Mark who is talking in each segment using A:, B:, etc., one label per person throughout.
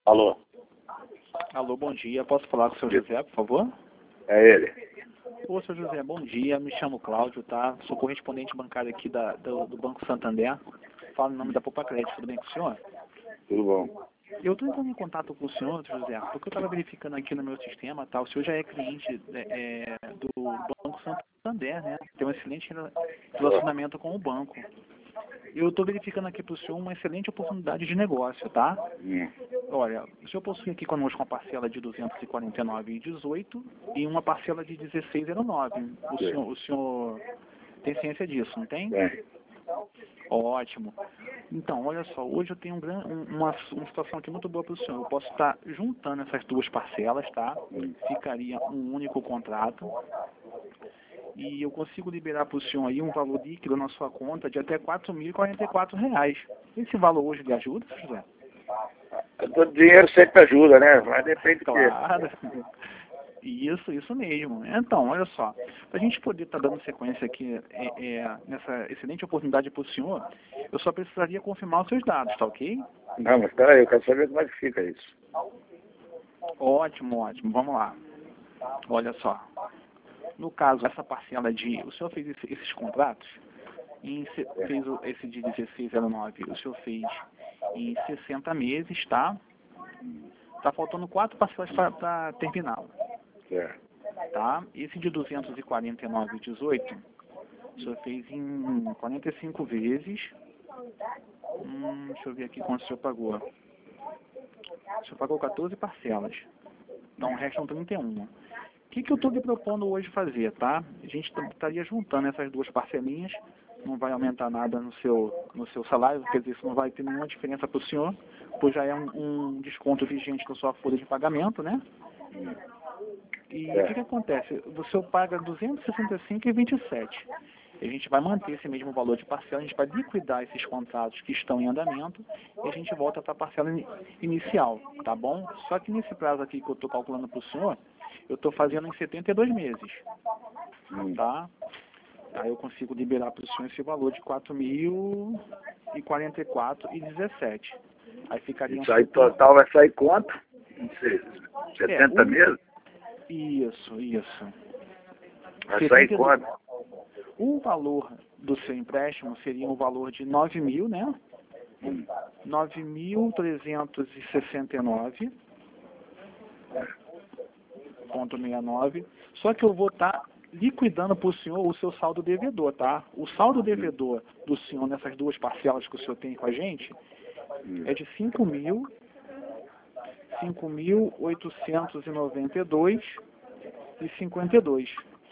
A: Alô?
B: Alô, bom dia. Posso falar com o senhor José, por favor?
A: É ele.
B: Ô, senhor José, bom dia. Me chamo Cláudio, tá? Sou correspondente bancário aqui do Banco Santander. Falo em nome da Poupa Crédito. Tudo bem com o senhor?
A: Tudo bom?
B: Eu estou entrando em contato com o senhor, José, porque eu estava verificando aqui no meu sistema, tá? O senhor já é cliente do Banco Santander, né? Tem um excelente relacionamento com o banco. Eu estou verificando aqui para o senhor uma excelente oportunidade de negócio, tá? Olha, o senhor possui aqui conosco uma parcela de R$ 249,18 e uma parcela de R$ 16,09. O senhor tem ciência disso, não tem?
A: Bem,
B: Ótimo. Então, olha só, hoje eu tenho uma situação aqui muito boa para o senhor. Eu posso estar juntando essas duas parcelas, tá? Ficaria um único contrato. E eu consigo liberar para o senhor aí um valor líquido na sua conta de até R$ 4.044. Esse valor hoje lhe ajuda, José?
A: todo dinheiro sempre ajuda, né? Mas depende do quê?
B: Claro. Isso mesmo. Então, olha só, para a gente poder estar dando sequência aqui nessa excelente oportunidade para o senhor, eu só precisaria confirmar os seus dados, tá ok?
A: Não, mas peraí, eu quero saber como é que fica isso.
B: Ótimo, ótimo. Vamos lá. Olha só. No caso, essa parcela o senhor fez esses contratos, fez esse de 16,09, o senhor fez em 60 meses, tá? Tá faltando 4 parcelas para terminá-lo.
A: Certo.
B: Tá? Esse de 249,18, o senhor fez em 45 vezes. Deixa eu ver aqui quanto o senhor pagou. O senhor pagou 14 parcelas. Então restam 31. O que eu estou lhe propondo hoje fazer, tá? A gente estaria juntando essas duas parcelinhas. Não vai aumentar nada no seu salário, quer dizer, isso não vai ter nenhuma diferença para o senhor, pois já é um desconto vigente da sua folha de pagamento, né? E o que acontece? O senhor paga R$ 265,27. A gente vai manter esse mesmo valor de parcela, a gente vai liquidar esses contratos que estão em andamento e a gente volta para a parcela inicial, tá bom? Só que nesse prazo aqui que eu estou calculando para o senhor, eu estou fazendo em 72 meses, tá? Aí eu consigo liberar para o senhor esse valor de R$ 4.044,17. Aí ficaria
A: Isso aí total vai sair quanto? Não sei, 70 meses?
B: Isso.
A: Vai sair quanto?
B: O valor do seu empréstimo seria um valor de 9.000, né? 9.369,69. Só que eu vou estar liquidando para o senhor o seu saldo devedor, tá? O saldo devedor do senhor nessas duas parcelas que o senhor tem com a gente é de 5.892,52.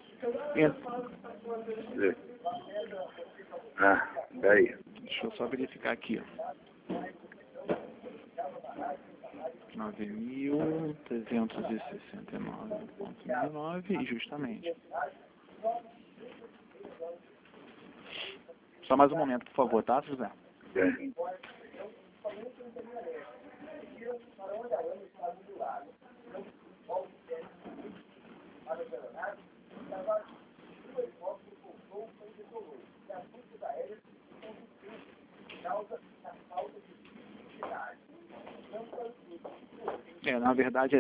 A: Daí.
B: Deixa eu só verificar aqui. 9.369,19, justamente. Só mais um momento, por favor, tá, José?
A: Bem.
B: Na verdade é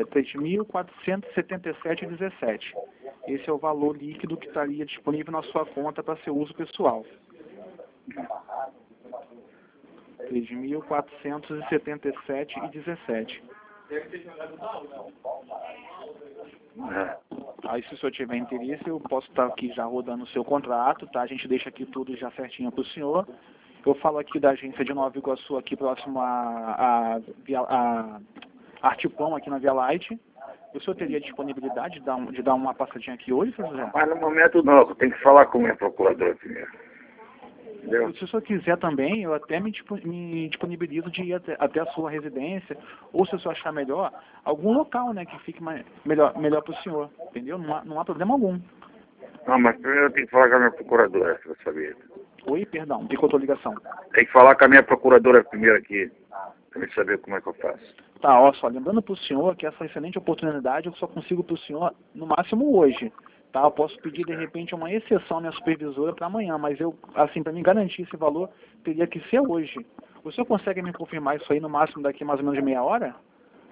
B: 3.477,17. Esse é o valor líquido que estaria disponível na sua conta para seu uso pessoal. 3.477,17. Aí se o senhor tiver interesse, eu posso estar aqui já rodando o seu contrato, tá? A gente deixa aqui tudo já certinho para o senhor. Eu falo aqui da agência de Nova Iguaçu, aqui próximo a Artipão, aqui na Via Light. O senhor teria disponibilidade de dar uma passadinha aqui hoje, senhor José?
A: Mas no momento não, tem que falar com o meu procurador primeiro. Entendeu?
B: Se o senhor quiser também, eu até me disponibilizo de ir até a sua residência, ou se o senhor achar melhor, algum local, né, que fique melhor para o senhor, entendeu? Não há problema algum.
A: Não, mas primeiro eu tenho que falar com a minha procuradora, pra saber.
B: Oi, perdão, picotou a ligação.
A: Tem que falar com a minha procuradora primeiro aqui, pra eu saber como é que eu faço.
B: Tá, ó, só lembrando para o senhor que essa excelente oportunidade eu só consigo para o senhor no máximo hoje. Tá, eu posso pedir de repente uma exceção à minha supervisora para amanhã, mas eu, assim, para me garantir esse valor, teria que ser hoje. O senhor consegue me confirmar isso aí no máximo daqui mais ou menos de meia hora?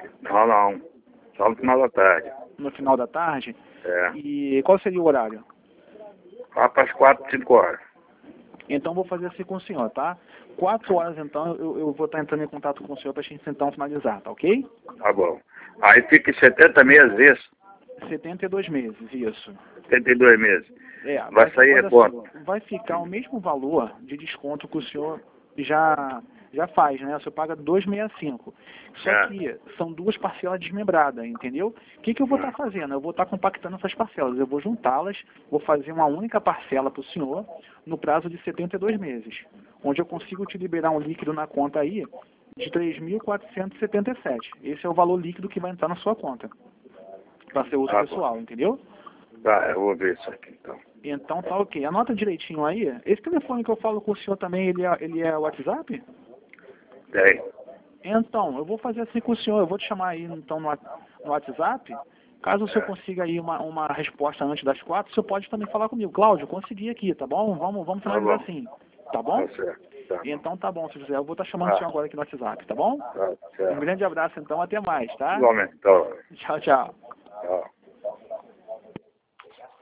A: Não, não. Só no final da tarde.
B: No final da tarde?
A: É.
B: E qual seria o horário?
A: Lá para as 4, 5 horas.
B: Então vou fazer assim com o senhor, tá? 4 horas então eu vou estar entrando em contato com o senhor para a gente então finalizar, tá ok?
A: Tá bom. Aí fica em 70 meses isso?
B: 72 meses, isso.
A: 72 meses.
B: É,
A: Vai sair
B: olha
A: quanto?
B: só, vai ficar o mesmo valor de desconto que o senhor já faz, né? O senhor paga 265. Só
A: É.
B: que são duas parcelas desmembradas, entendeu? O que eu vou estar fazendo? Eu vou estar compactando essas parcelas. Eu vou juntá-las, vou fazer uma única parcela para o senhor no prazo de 72 meses, onde eu consigo te liberar um líquido na conta aí de 3.477. Esse é o valor líquido que vai entrar na sua conta, para ser uso
A: Tá bom.
B: pessoal, entendeu?
A: Tá, eu vou ver isso aqui então.
B: Então tá ok. Anota direitinho aí. Esse telefone que eu falo com o senhor também, ele é WhatsApp?
A: Tem.
B: Então, eu vou fazer assim com o senhor. Eu vou te chamar aí então no WhatsApp. Caso o senhor consiga aí uma resposta antes das 4, o senhor pode também falar comigo. Cláudio, consegui aqui, tá bom? Vamos finalizar
A: bom.
B: assim. Tá bom?
A: Tá certo. Tá.
B: Então tá bom, seu José. Eu vou estar chamando o senhor agora aqui no WhatsApp, tá bom?
A: Tá
B: Um
A: certo.
B: grande abraço então, até mais, tá?
A: Igualmente. Então.
B: Tchau, tchau.